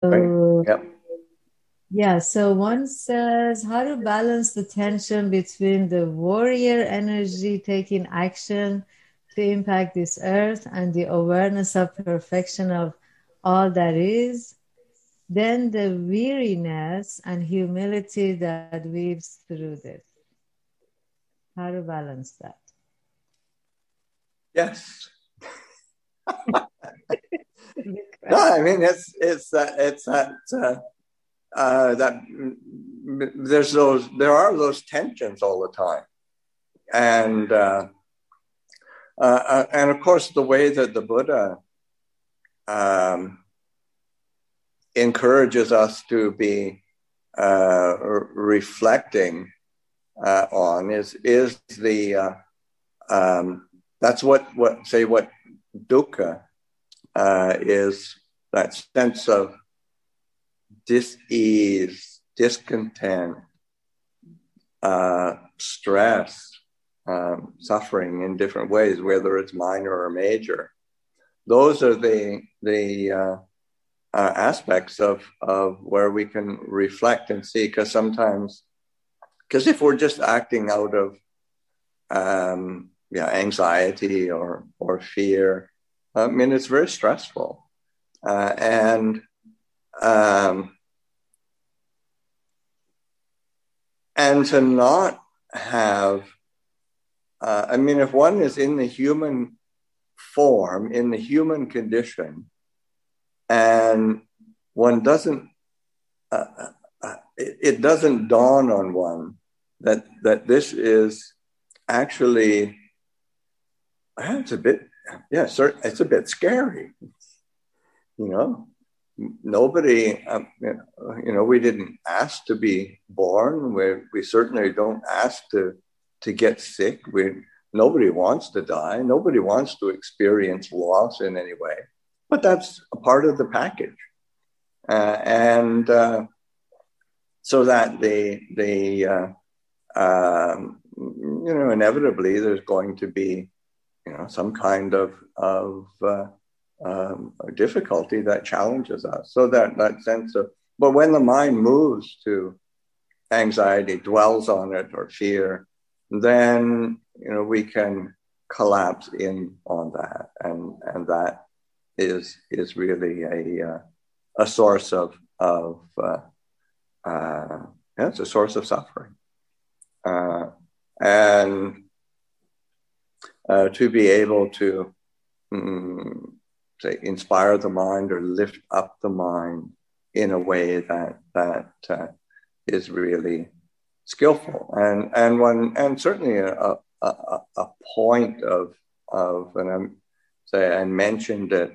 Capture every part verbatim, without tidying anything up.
Right? So, Yep. yeah, so one says how to balance the tension between the warrior energy taking action to impact this earth and the awareness of perfection of all that is, then the weariness and humility that weaves through this. How to balance that? Yes. No, I mean it's it's that it's that uh, uh, that there's those there are those tensions all the time, and uh, uh, uh, and of course the way that the Buddha um, encourages us to be uh, reflecting uh, on is is the uh, um, that's what what say what dukkha uh, is, that sense of dis-ease, discontent, uh, stress, um, suffering in different ways, whether it's minor or major. Those are the the uh, uh, aspects of of where we can reflect and see. Because sometimes, because if we're just acting out of um, yeah anxiety or or fear, I mean it's very stressful, uh, and um, and to not have uh, I mean, if one is in the human form, in the human condition, and one doesn't, uh, uh, it, it doesn't dawn on one that that this is actually, it's a bit, yeah, it's a bit scary, you know. Nobody, um, you know, we didn't ask to be born. We we certainly don't ask to to get sick. We nobody wants to die. Nobody wants to experience loss in any way. But that's a part of the package, uh, and uh, so that the the uh, um, you know inevitably there's going to be you know some kind of of uh, um, difficulty that challenges us. So that that sense of, but when the mind moves to anxiety, dwells on it, or fear, then you know we can collapse in on that, and and that is is really a uh, a source of of uh, uh, yeah, it's a source of suffering, uh, and uh, to be able to mm, say inspire the mind or lift up the mind in a way that that uh, is really skillful, and and one and certainly a a, a point of of and I'm say I mentioned it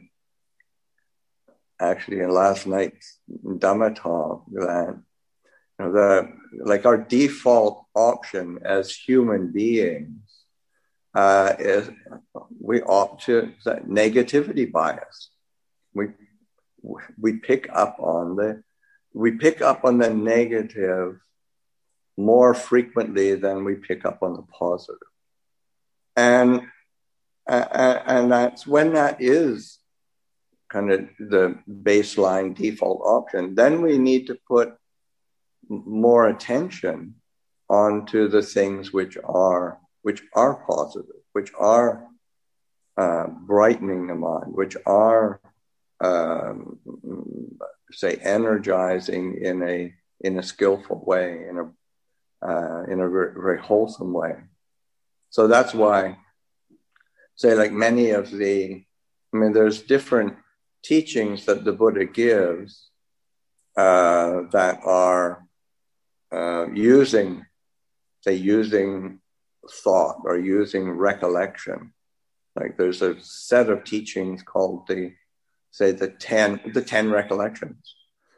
actually in last night's Dhamma talk, that you know, the like our default option as human beings uh, is we opt to that negativity bias. We we pick up on the we pick up on the negative more frequently than we pick up on the positive, and uh, and that's when that is kind of the baseline default option. Then we need to put more attention onto the things which are which are positive, which are uh, brightening the mind, which are um, say energizing in a in a skillful way, in a uh, in a very, very wholesome way. So that's why, say, like many of the, I mean, there's different teachings that the Buddha gives uh, that are uh, using, say, using thought or using recollection. Like there's a set of teachings called the, say, the ten, the ten recollections,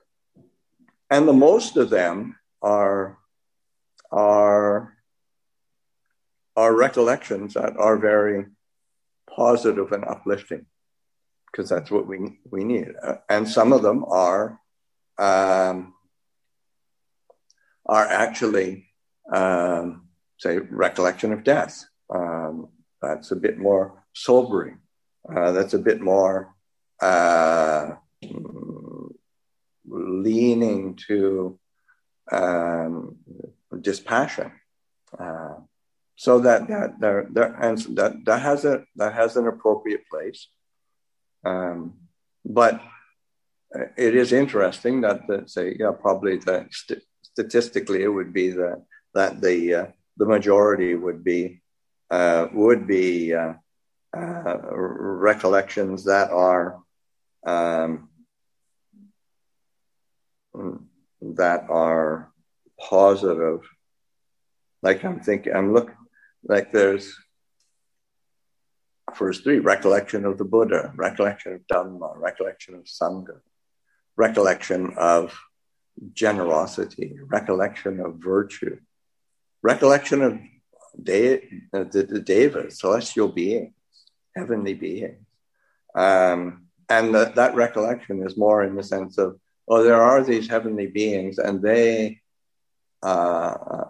and the most of them are are are recollections that are very positive and uplifting, because that's what we we need. Uh, and some of them are um, are actually um, say recollection of death. Um, that's a bit more sobering. Uh, that's a bit more uh, leaning to um, dispassion. Uh, so that that there, there and that that has a that has an appropriate place. Um, but it is interesting that the, say yeah probably the st- statistically it would be the that the uh, the majority would be uh, would be uh, uh, recollections that are um, that are positive. Like I'm thinking, I'm looking like there's first three: recollection of the Buddha, recollection of Dhamma, recollection of Sangha, recollection of generosity, recollection of virtue, recollection of de- the, the devas, celestial beings, heavenly beings. Um, and the, that recollection is more in the sense of, oh, there are these heavenly beings and they uh,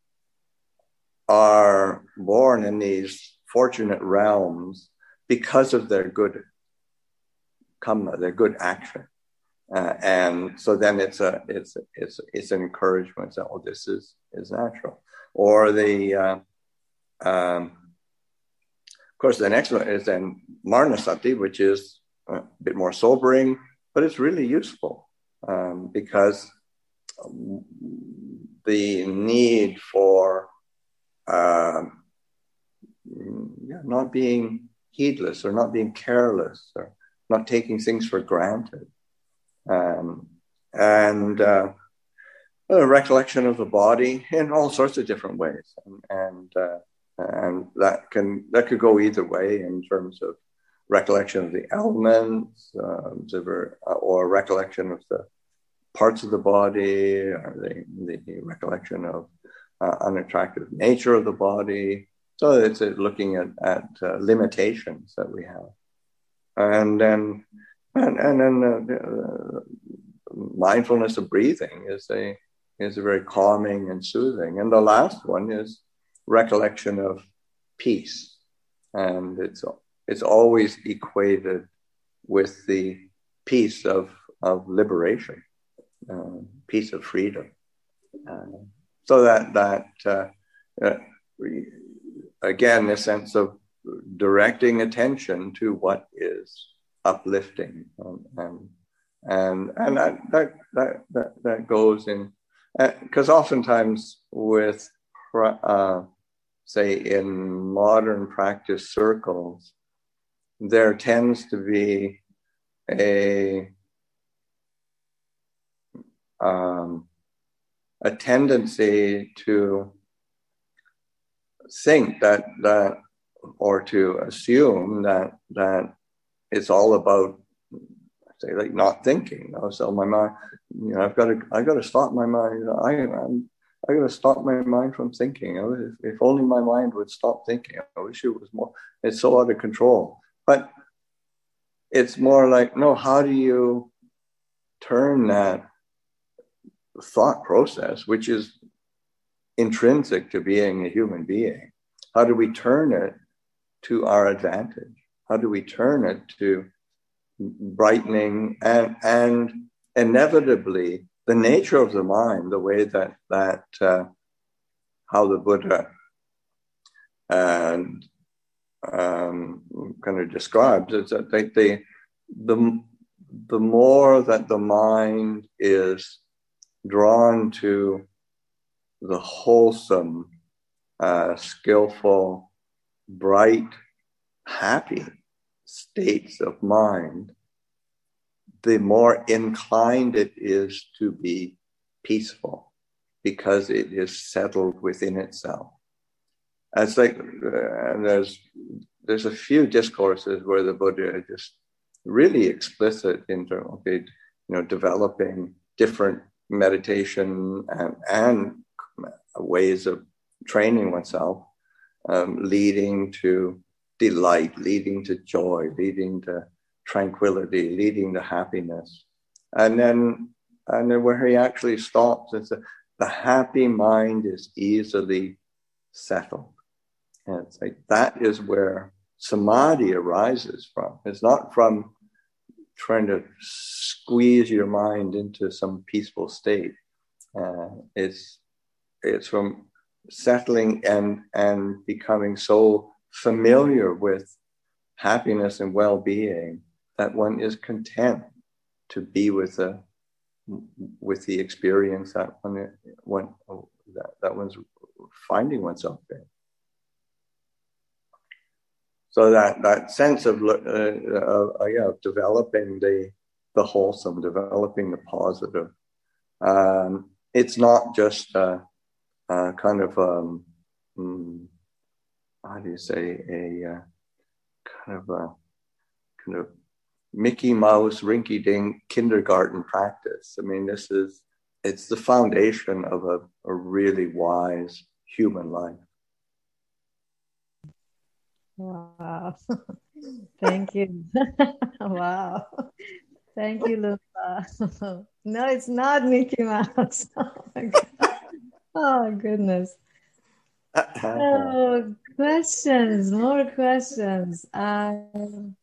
are born in these fortunate realms because of their good karma, their good action. Uh, and so then it's a it's it's it's an encouragement that, oh, this is is natural. Or the uh, um, of course the next one is then Marnasati, which is a bit more sobering, but it's really useful um, because the need for uh, yeah, not being heedless or not being careless or not taking things for granted. Um, and uh, a recollection of the body in all sorts of different ways, and and, uh, and that can that could go either way in terms of recollection of the elements, uh, or recollection of the parts of the body, or the the recollection of uh, unattractive nature of the body. So it's uh, looking at at uh, limitations that we have, and then. And, and then uh, uh, mindfulness of breathing is a is a very calming and soothing. And the last one is recollection of peace, and it's it's always equated with the peace of of liberation, uh, peace of freedom. Uh, so that that uh, uh, again, the sense of directing attention to what is uplifting, um, and and and that that that that, that goes in, because uh, oftentimes with uh, say in modern practice circles, there tends to be a um, a tendency to think that that or to assume that that it's all about, say, like not thinking. You know? So my mind, you know, I've got to, I've got to stop my mind. I, I'm, I got to stop my mind from thinking. You know? if, if only my mind would stop thinking. I wish it was more. It's so out of control. But it's more like, no. How do you turn that thought process, which is intrinsic to being a human being? How do we turn it to our advantage? How do we turn it to brightening and and inevitably the nature of the mind, the way that that uh, how the Buddha and um, kind of describes is that they, they the the more that the mind is drawn to the wholesome, uh, skillful, bright, happy states of mind, the more inclined it is to be peaceful because it is settled within itself. It's like uh, there's there's a few discourses where the Buddha is just really explicit in terms of, okay, you know, developing different meditation and, and ways of training oneself, um, leading to delight, leading to joy, leading to tranquility, leading to happiness. And then, and then where he actually stops, it's a, the happy mind is easily settled. And it's like, that is where samadhi arises from. It's not from trying to squeeze your mind into some peaceful state. Uh, it's it's from settling and and becoming so familiar with happiness and well-being that one is content to be with the with the experience that one, one that, that one's finding oneself in. So that that sense of uh, uh, yeah, of developing the the wholesome, developing the positive. Um, it's not just a, a kind of um, mm, how do you say a uh, kind of a kind of Mickey Mouse, rinky-dink kindergarten practice. I mean, this is, it's the foundation of a, a really wise human life. Wow. Thank you. Wow. Thank you, Lupa. No, it's not Mickey Mouse. Oh, my God. Oh goodness. Oh, questions, more questions. Um,